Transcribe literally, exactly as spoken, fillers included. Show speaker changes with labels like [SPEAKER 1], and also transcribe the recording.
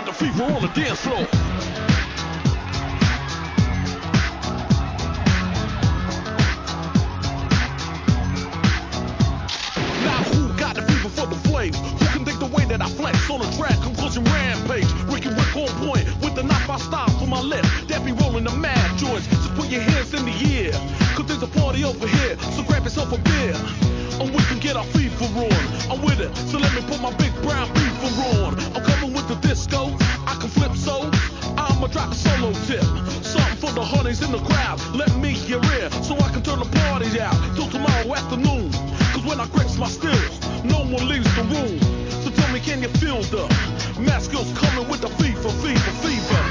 [SPEAKER 1] the fever on the dance floor. Now who got the fever for the flames? Who can dig the way that I flex on the track? Conclusion rampage. Ricky Rick on point with the knife I style for my lip. That be rolling the mad joints. Just put your hands in the air. Cause there's a party over here. So grab yourself a beer. And we can get our fever on. I'm with it. So let me put my big brown beaver on. I'm coming with the disco. I can flip so. I'ma drop a solo tip. Something for the honeys in the crowd. Let me hear it. So I can turn the party out till tomorrow afternoon. Cause when I grips my stills, no one leaves the room. So tell me, can you feel the mask skills coming with the fever, fever, fever?